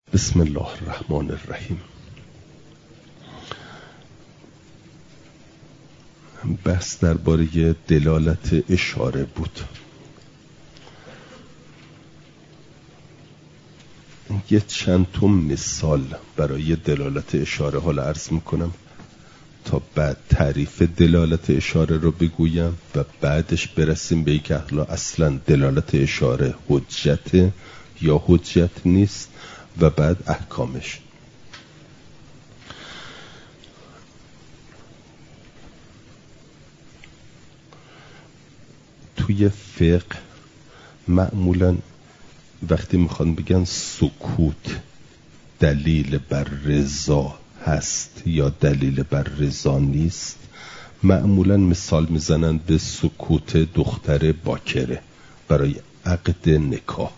بسم الله الرحمن الرحیم. بحث درباره دلالت اشاره بود. یه چند تا مثال برای دلالت اشاره حالا عرض میکنم تا بعد تعریف دلالت اشاره رو بگویم و بعدش برسیم به اینکه اصلا دلالت اشاره حجت یا حجت نیست و بعد احکامش. توی فقه معمولا وقتی میخوان بگن سکوت دلیل بر رضا هست یا دلیل بر رضا نیست، معمولا مثال میزنن به سکوت دختر باکره برای عقد نکاح،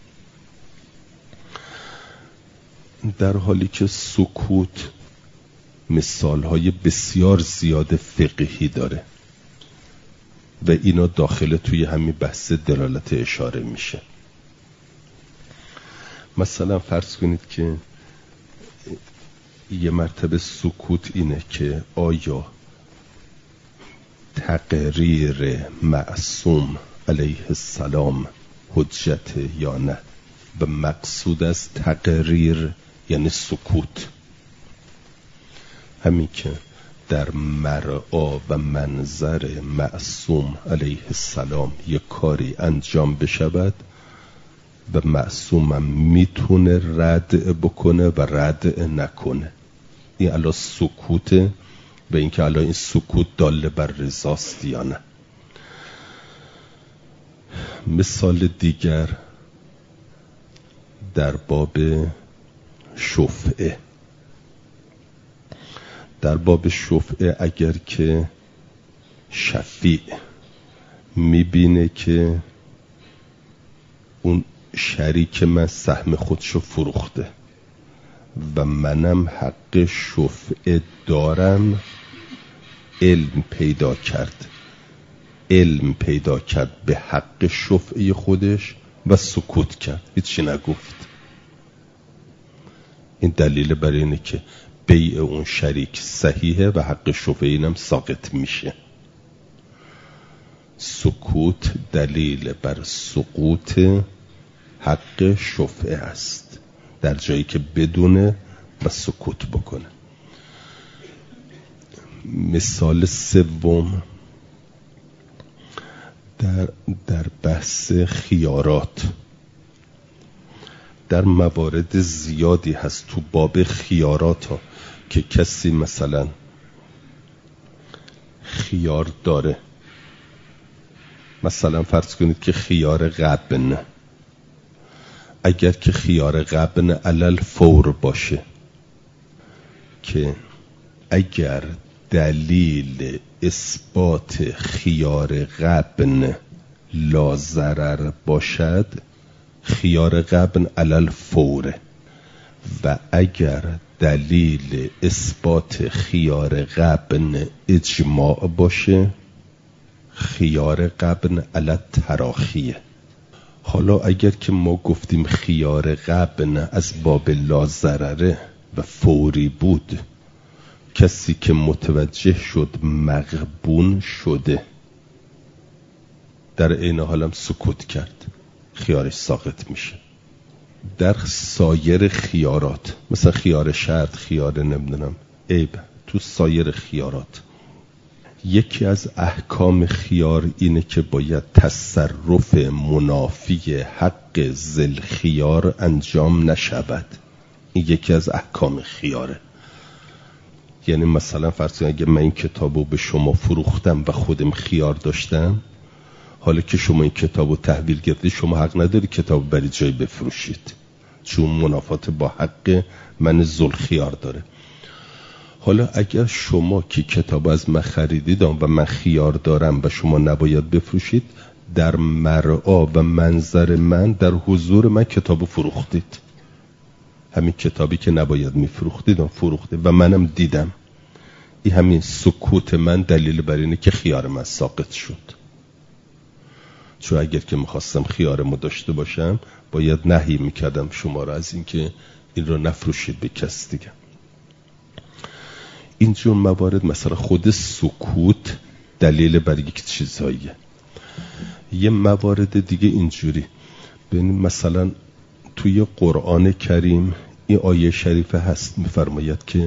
در حالی که سکوت مثالهای بسیار زیاد فقهی داره و اینا داخل توی همین بحث دلالت اشاره میشه. مثلا فرض کنید که یه مرتبه سکوت اینه که آیا تقریر معصوم علیه السلام حجت یا نه، و مقصود از تقریر یعنی سکوت. همین که در مرعا و منظر معصوم علیه السلام یک کاری انجام بشود و معصوم میتونه رد بکنه و رد نکنه، این علا سکوته و اینکه علا این سکوت دال بر رضاست یا نه. مثال دیگر در باب شفعه. در باب شفعه اگر که شفیع میبینه که اون شریک من سهم خودشو فروخته و منم حق شفعه دارم، علم پیدا کرد به حق شفعه خودش و سکوت کرد، هیچی نگفت. این دلیل برای اینه که بیع اون شریک صحیحه و حق شفعه اینم ساقط میشه. سکوت دلیل بر سقوط حق شفعه است در جایی که بدونه و سکوت بکنه. مثال سوم در بحث خیارات. در موارد زیادی هست تو باب خیارات ها که کسی مثلا خیار داره، مثلا فرض کنید که خیار غبن، اگر که خیار غبن علل فور باشه که اگر دلیل اثبات خیار غبن لا ضرر باشد خیار غبن علل فوره، و اگر دلیل اثبات خیار غبن اجماع باشه خیار غبن علل تراخیه. حالا اگر که ما گفتیم خیار غبن از باب لا ضرره و فوری بود، کسی که متوجه شد مغبون شده در این حالم سکوت کرد، خیارش ساقط میشه. در سایر خیارات مثلا خیار شرط، خیار نمیدونم عیب، تو سایر خیارات یکی از احکام خیار اینه که باید تصرف منافی حق ذل خیار انجام نشود. این یکی از احکام خیاره. یعنی مثلا فرض کنید اگه من این کتابو به شما فروختم و خودم خیار داشتم، حالا که شما این کتابو تحویل گرفتید شما حق نداری کتابو بری جای بفروشید، چون منافات با حق من ذل خیار داره. حالا اگر شما که کتاب از من خریدید و من خیار دارم و شما نباید بفروشید، در مرعا و منظر من در حضور من کتابو فروختید، همین کتابی که نباید میفروختید فروخته و منم دیدم. این همین سکوت من دلیل بر اینه که خیار من ساقط شد. چون اگر که میخواستم خیارمو داشته باشم باید نهی میکردم شما را از این که این رو نفروشید به کس دیگه. اینجور موارد مثلا خود سکوت دلیل بر یک چیزهاییه. یه موارد دیگه اینجوری، ببینید مثلا توی قرآن کریم این آیه شریفه هست میفرماید که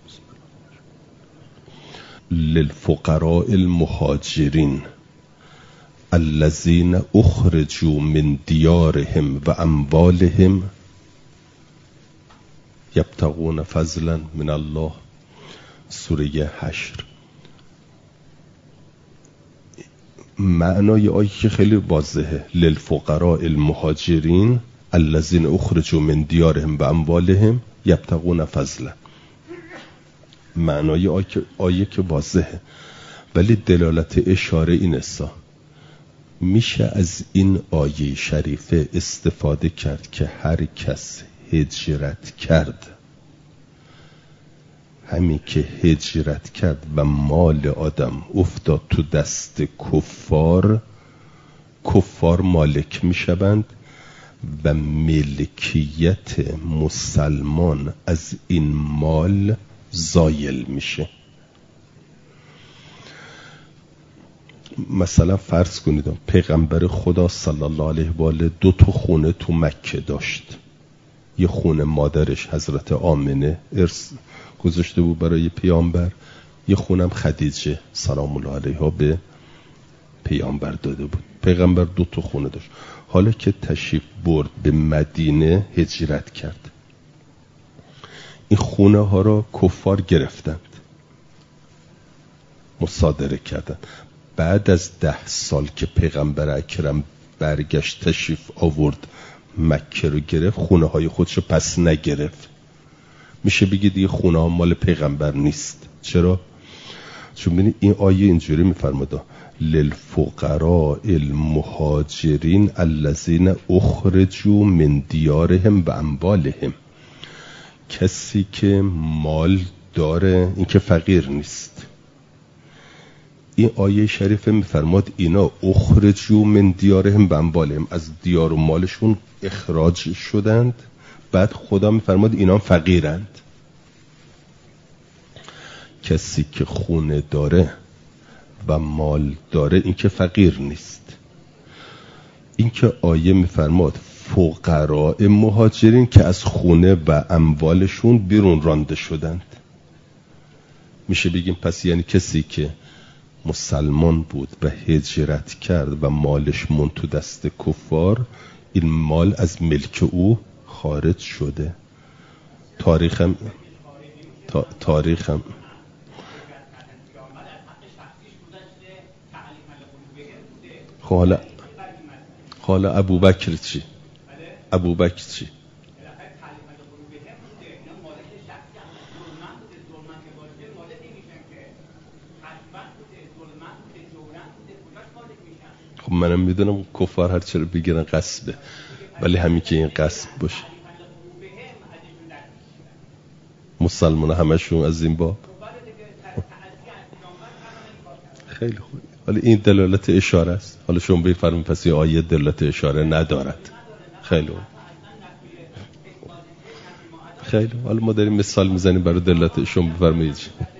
للفقراء المهاجرین الذین اخرجوا من دیارهم و اموالهم یبتغون فضلا من الله، سوره حشر. معنای آیه که خیلی واضحه، للفقراء المهاجرین الذین اخرجوا من دیارهم و اموالهم یبتغون فضلا. معنای آیه که واضحه، ولی دلالت اشاره این است میشه از این آیه شریفه استفاده کرد که هر کس هجرت کرد، همین که هجرت کرد و مال آدم افتاد تو دست کفار مالک میشوند و ملکیت مسلمان از این مال زایل میشه. مثلا فرض کنید پیغمبر خدا صلی الله علیه و آله 2 تا خونه تو مکه داشت. یه خونه مادرش حضرت آمنه ارث گذاشته بود برای پیامبر، یه خونم خدیجه سلام الله علیها به پیامبر داده بود. پیغمبر 2 تا خونه داشت. حالا که تشریف برد به مدینه هجرت کرد، این خونه ها را کفار گرفتند، مصادره کردند. بعد از 10 سال که پیغمبر اکرم برگشت تشریف آورد مکه رو گرفت، خونه های خودش رو پس نگرفت. میشه بگید دیگه خونه ها مال پیغمبر نیست. چرا؟ چون ببینید این آیه اینجوری میفرماده للفقراء المهاجرین الذین اخرجوا من دیارهم و اموالهم. کسی که مال داره این که فقیر نیست. این آیه شریفه میفرماد اینا اخرجوا من دیارهم و اموالهم، از دیار و مالشون اخراج شدند، بعد خدا میفرماد اینا فقیرند. کسی که خونه داره و مال داره این که فقیر نیست. این که آیه میفرماد فقراء مهاجرین که از خونه و اموالشون بیرون رانده شدند. میشه بگیم پس یعنی کسی که مسلمان بود و هجرت کرد و مالش موند تو دست کفار، این مال از ملک او خارج شده. تاریخم حالا ابوبکر چی؟ خب منم میدونم کفار هر چرا بگیرن غصبه، ولی همین که این غصب باشه مسلمان همشون از این باب. خیلی خوب، ولی این دلالت اشاره است. حالا شما بفرمایید پس این آیه دلالت اشاره ندارد. خیلی خوب. حالا ما داریم مثال میزنیم برای دلالت. شما بفرمایید.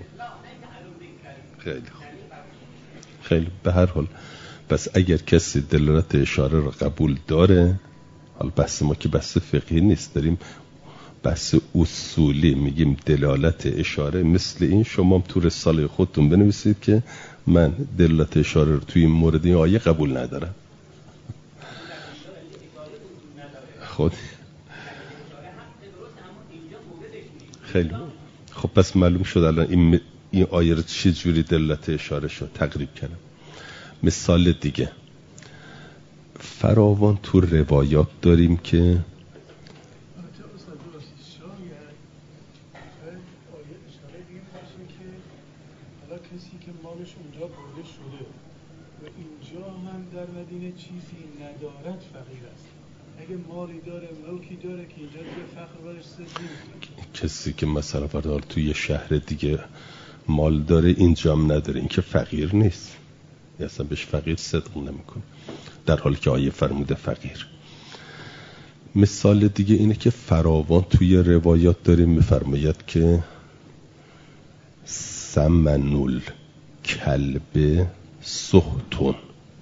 خیلی به هر حال پس اگر کسی دلالت اشاره رو قبول داره، حالا بحث ما که بحث فقهی نیست، داریم بحث اصولی، میگیم دلالت اشاره مثل این. شما هم تو رساله خودتون بنویسید که من دلالت اشاره رو توی این مورد این آیه قبول ندارم. خود خیلی خب پس معلوم شد الان این آیه رو چه جوری دلالت اشاره شد تقریب کردم. مثال دیگه فراوان تو روایات داریم که کسی که مالش اونجا برده شده و اینجا هم در مدینه چیزی ندارد فقیر است. اگه مالی داره ملکی داره که اینجا دیگه فقر برش سزید. کسی که مثلا فرض توی شهر دیگه مال داره اینجا هم نداره، این که فقیر نیست، اصلا بهش فقیر صدق نمیکنه، در حالی که آیه فرموده فقیر. مثال دیگه اینه که فراوان توی روایات داریم میفرماید که سمنول کلب سهتون،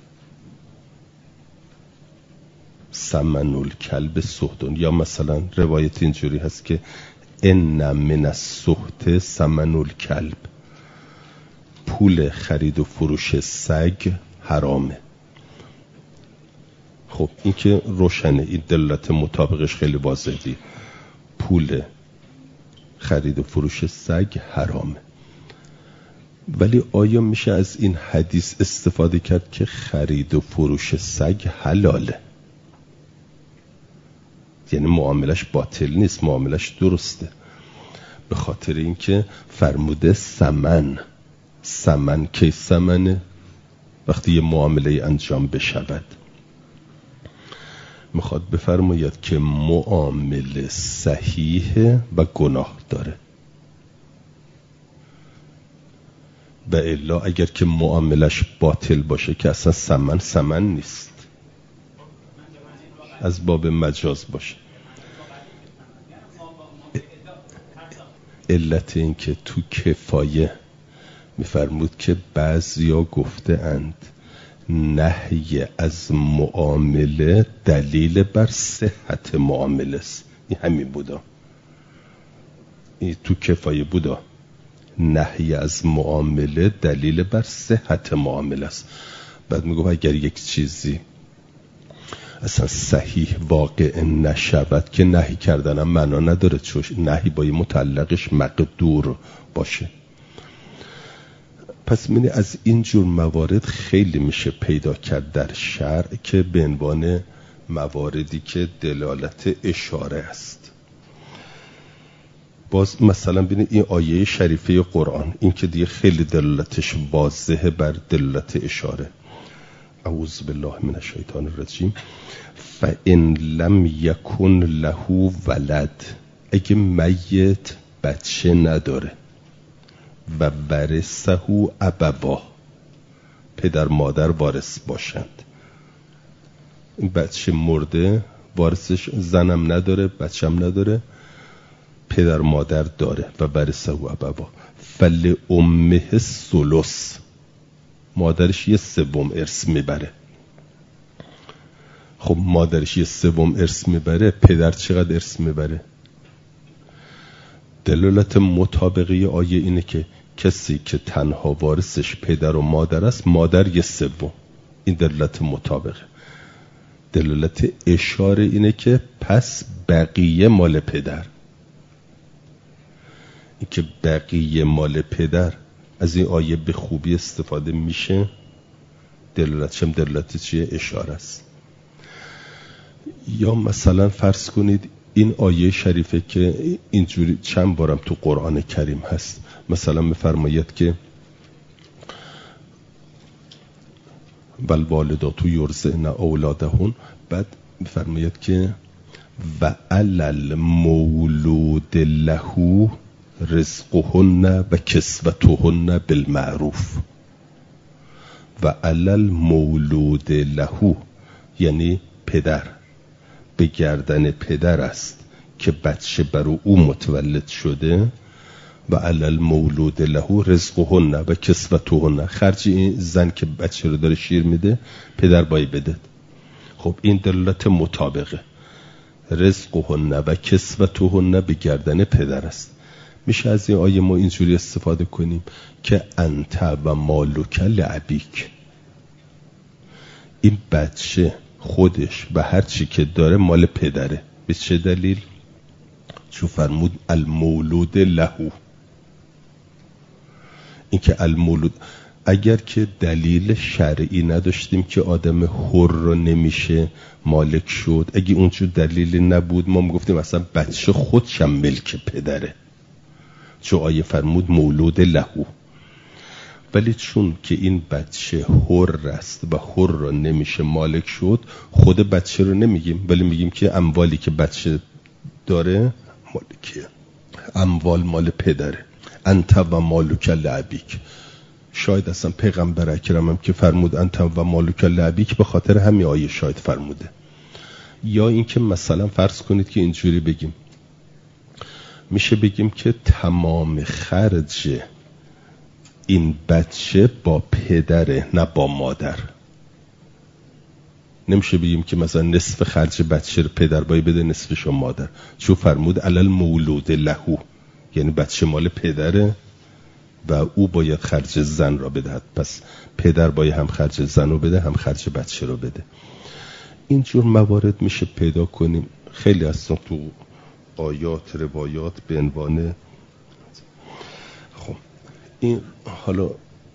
سمنول کلب سهتون. یا مثلا روایت اینجوری هست که ان من السهت سمنول کلب، پول خرید و فروش سگ حرامه. خب این که روشنه، این دلالت مطابقش خیلی واضحه، پول خرید و فروش سگ حرامه. ولی آیا میشه از این حدیث استفاده کرد که خرید و فروش سگ حلاله؟ یعنی معاملش باطل نیست، معاملش درسته. به خاطر اینکه فرموده سمن کی سمنه؟ وقتی یه معامله انجام بشود. میخواد بفرماید که معامله صحیحه و گناه داره. و الا اگر که معاملش باطل باشه که اصلا سمن نیست، از باب مجاز باشه. علت این که تو کفایه میفرمود که بعضیا گفته اند نهی از معامله دلیل بر صحت معامله است. این همین بودا، این تو کفایه بودا، نهی از معامله دلیل بر صحت معامله است. بعد میگم اگر یک چیزی اصلا صحیح واقع نشود که نهی کردنم معنا نداره، چون نهی با متعلقش مقدور باشه. پس من از این جور موارد خیلی میشه پیدا کرد در شرع که به عنوان مواردی که دلالت اشاره است. باز مثلا ببینید این آیه شریفه قرآن، این که دیگه خیلی دلالتش واضحه بر دلالت اشاره. اعوذ بالله من الشیطان الرجیم. فإن لم یکن له ولد، اگه میت بچه نداره و ورثه ابواه، پدر مادر وارث باشند. این بچه مرده، وارثش زنم نداره، بچم نداره، پدر مادر داره و ورثه ابواه. فلأمه الثلث، مادرش یه سوم ارث میبره. خب مادرش یه سوم ارث میبره، پدر چقدر ارث میبره؟ دلالت مطابقی آیه اینه که کسی که تنها وارثش پدر و مادر است، مادر یه سوم. این دلالت مطابقه. دلالت اشاره اینه که پس بقیه مال پدر. این که بقیه مال پدر از این آیه به خوبی استفاده میشه. دلالتش هم دلالت چیه؟ اشاره است. یا مثلا فرض کنید این آیه شریفه که اینجوری چند بارم تو قرآن کریم هست، مثلا میفرماید که والوالدات یرضعن اولادهن، بعد میفرماید که و علی المولود له رزقهن و کسوتهن بالمعروف. و علی المولود له یعنی پدر، به گردن پدر است که بچه برو او متولد شده. و علی المولود له رزقهن و کسوتهن، خرج این زن که بچه رو داره شیر میده پدر باید بده. خب این دلالت مطابقه. رزقهن و کسوتهن به گردن پدر است. میشه از این آیه ما اینجوری استفاده کنیم که انت و مالک لابیک، این بچه خودش و هر چی که داره مال پدره. به چه دلیل؟ چون فرمود المولود له. این که المولود، اگر که دلیل شرعی نداشتیم که آدم حر رو نمیشه مالک شد، اگه اونجور دلیلی نبود ما میگفتیم اصلا بچه خودشم ملک پدره، چون آیه فرمود مولود له. ولی چون که این بچه حر است و حر رو نمیشه مالک شد، خود بچه رو نمیگیم، ولی میگیم که اموالی که بچه داره مالکیه، اموال مال پدره. انت و مالک لابیک. شاید اصلا پیغمبر اکرم هم که فرمود انت و مالک لابیک به خاطر همین آیه شاید فرموده یا اینکه مثلا فرض کنید که اینجوری بگیم، میشه بگیم که تمام خرج این بچه با پدره نه با مادر. نمیشه بگیم که مثلا نصف خرج بچه رو پدر باید بده، نصفشو مادر، چون فرمود علل مولود لهو، یعنی بچه مال پدره و او باید خرج زن را بدهد، پس پدر باید هم خرج زن رو بده هم خرج بچه رو بده. اینجور موارد میشه پیدا کنیم خیلی هستن تو آیات روایات به عنوان. خب این حالا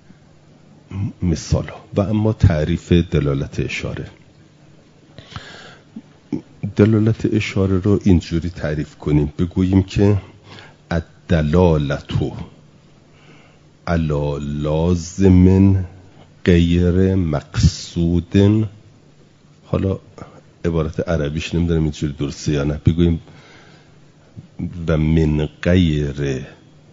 مثال ها. و اما تعریف دلالت اشاره. دلالت اشاره رو اینجوری تعریف کنیم، بگوییم که الدلالتو علی لازم غیر مقصود، حالا عبارت عربیش نمیدونم اینجوری درسته یا نه، بگوییم و من غیر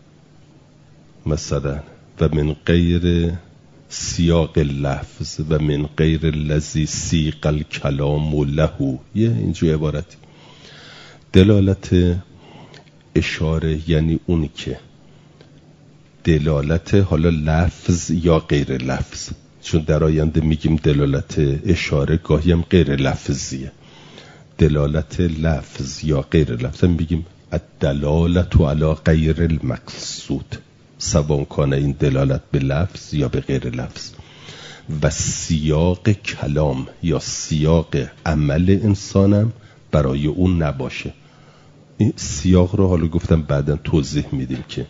مثلا و من غیر سیاق لفظ و من غیر الذی سیق الکلام له، یه اینجور عبارتی. دلالت اشاره یعنی اونی که دلالت حالا لفظ یا غیر لفظ، چون در آینده میگیم دلالت اشاره گاهی هم غیر لفظیه. دلالت لفظ یا غیر لفظ میگیم الدلالت علی غیر المقصود، سواء کان این دلالت به لفظ یا به غیر لفظ. و سیاق کلام یا سیاق عمل انسانم برای اون نباشه. این سیاق رو حالا گفتم بعداً توضیح میدیم که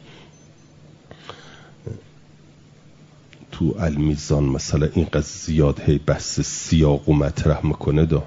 تو المیزان مثلا اینقدر زیاد هی بحث سیاق و مطرح میکنه دا.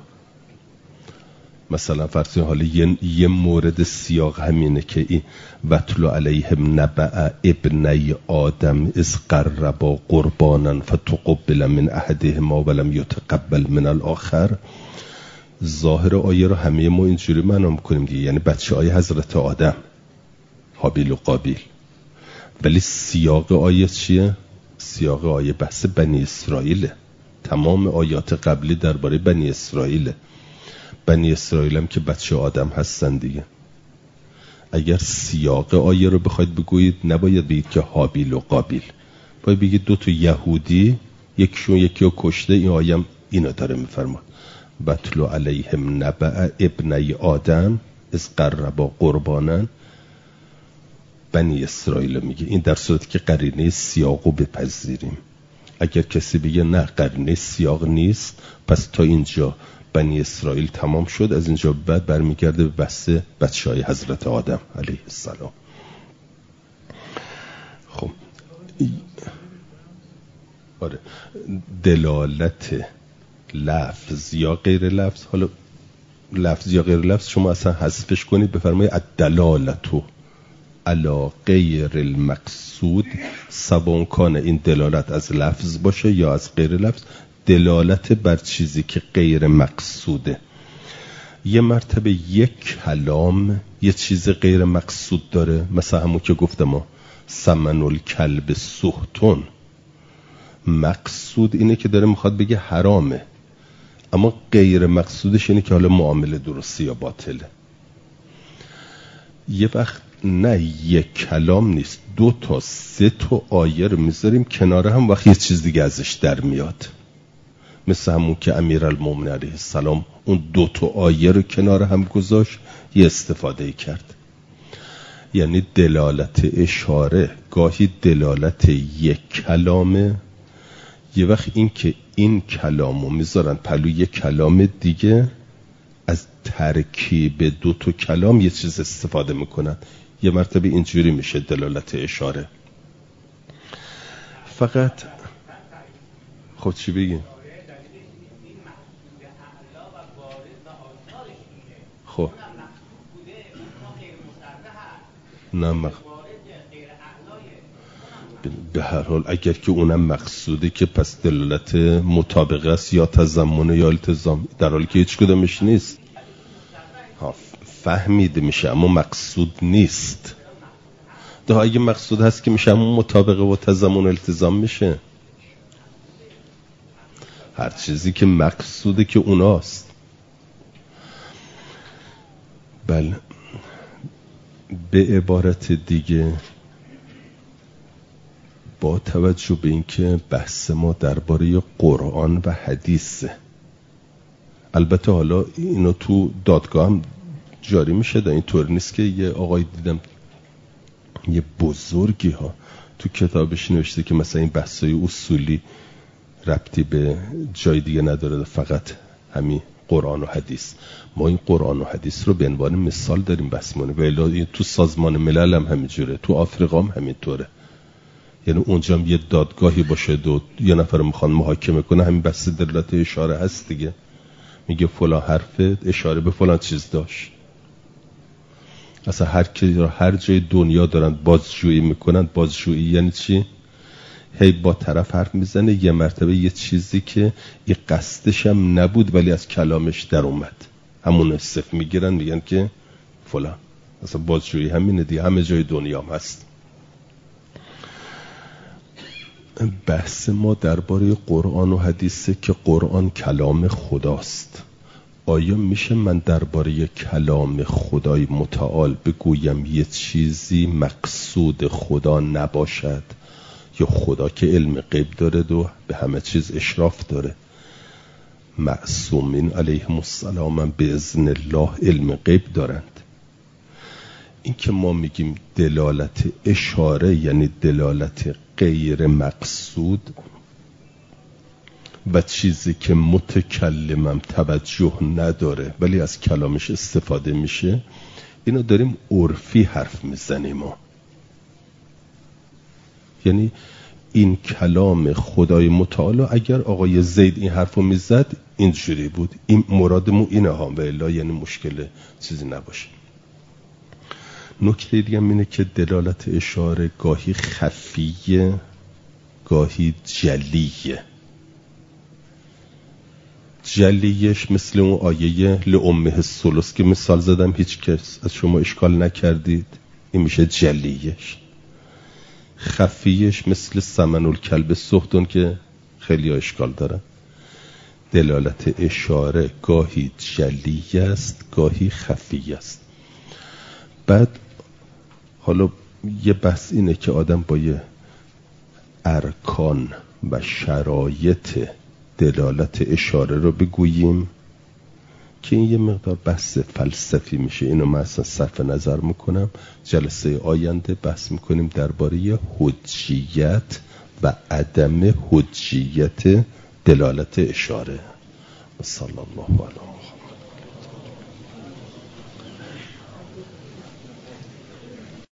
مثلا فرض کنید حالا یه مورد سیاق همینه که این وَاتْلُ عَلَیْهِمْ نَبَأَ ابْنَیْ آدم اذ قربا قربانا فتقبل من احدهما ولم یتقبل من الاخر. ظاهر آیه رو همه ما اینجوری معنا میکنیم دیگه، یعنی بچه های حضرت آدم هابیل و قابیل. ولی سیاق آیه چیه؟ سیاق آیه بحث بنی اسرائیل. تمام آیات قبلی درباره بنی اسرائیل. بنی اسرائیل هم که بچه آدم هستن دیگه. اگر سیاق آیه رو بخواید بگویید نباید بگید که هابیل و قابیل، باید بگید دو تا یهودی یکیشون یکی رو کشته. این آیه هم اینو داره میفرماد وَاتْلُ عَلَیْهِمْ نَبَأَ ابْنَیْ آدم اذ قربا قربانا. بنی اسرائیل میگه. این در صورتی که قرینه سیاقو بپذیریم. اگر کسی بگه نه قرینه سیاق نیست، پس تا اینجا بنی اسرائیل تمام شد، از اینجا بعد برمیگرده به بحث بچه‌های حضرت آدم علیه السلام. خب آره، دلالت لفظ یا غیر لفظ، حالا لفظ یا غیر لفظ شما اصلا حذفش کنید، بفرمایید الدلالتو علی غیر المقصود، سواء کان این دلالت از لفظ باشه یا از غیر لفظ، دلالت بر چیزی که غیر مقصوده. یه مرتبه یک کلام یه چیز غیر مقصود داره، مثلا همون که گفتم ثمن الکلب سحتون، مقصود اینه که داره میخواد بگه حرامه، اما غیر مقصودش اینه که حالا معامله درستی یا باطله. یه وقت نه یک کلام نیست، 2 تا 3 تا آیه رو میذاریم کنار هم، وقت یه چیز دیگه ازش در میاد. مثل همون که امیرالمومنین علیه السلام اون 2 تا آیه رو کنار هم گذاشت، یه استفاده کرد. یعنی دلالت اشاره گاهی دلالت یک کلامه، یه وقت این که این کلامو میذارن پلو یک کلام دیگه، از ترکیب 2 تا کلام یه چیز استفاده میکنن. یه مرتبه اینجوری میشه دلالت اشاره. فقط خود چی بگیم؟ خب نه به هر حال اگر که اونم مقصوده که پس دلالت مطابقه است یا تضمن یا التزام، در حالی که هیچ کدومش نیست. فهمیده میشه اما مقصود نیست. ده اگه مقصود هست که میشه اما مطابقه و تضمن التزام میشه. هر چیزی که مقصوده که اوناست. بله، به عبارت دیگه با توجه به اینکه بحث ما درباره قرآن و حدیثه، البته حالا اینو تو دادگاه هم جاری میشه، اینطور نیست که یه آقای دیدم یه بزرگی ها تو کتابش نوشته که مثلا این بحثای اصولی ربطی به جای دیگه نداره، فقط همین قرآن و حدیث. ما این قرآن و حدیث رو به عنوان مثال داریم بحث می‌کنیم، ولی تو سازمان ملل هم همینجوره، تو آفریقا هم همینطوره. یعنی اونجا هم یه دادگاهی باشه و یه نفر میخوان محاکمه کنه، همین بحث دلالت اشاره هست دیگه، میگه فلان حرف اشاره به فلان چیز داشت. اصلا هر جای دنیا دارن بازجویی میکنن. بازجویی یعنی چی؟ هی با طرف حرف میزنه، یه مرتبه یه چیزی که یه قصدش هم نبود ولی از کلامش در اومد، همون استف میگیرن میگن که فلان. اصلا بازجویی همینه دیگه، همه جای دنیا هم هست. بحث ما درباره قرآن و حدیثه که قرآن کلام خداست. آیا میشه من درباره کلام خدای متعال بگویم یه چیزی مقصود خدا نباشد؟ یا خدا که علم غیب داره و به همه چیز اشراف داره، معصومین علیهم السلام به اذن الله علم غیب دارند. این که ما میگیم دلالت اشاره یعنی دلالت غیر مقصود و چیزی که متکلمم توجه نداره ولی از کلامش استفاده میشه، اینو داریم عرفی حرف میزنیم ما. یعنی این کلام خدای متعال، اگر آقای زید این حرفو میزد اینجوری بود، این مرادمون اینه ها، و الا یعنی مشکل چیزی نباشه. نکته دیگه اینه که دلالت اشاره گاهی خفیه گاهی جلیه. جلیش مثل اون آیه لأمه الثلث که مثال زدم، هیچ کس از شما اشکال نکردید، این میشه جلیش. خفیش مثل ثمن الکلب سحتون که خیلی اشکال دارن. دلالت اشاره گاهی جلی است گاهی خفی است. بعد حالا یه بحث اینه که آدم با یه ارکان و شرایط دلالت اشاره رو بگوییم که این یه مقدار بحث فلسفی میشه. اینو من اصلا صرف نظر میکنم، جلسه آینده بحث میکنیم درباره حجیت و عدم حجیت دلالت اشاره. صلی الله علیه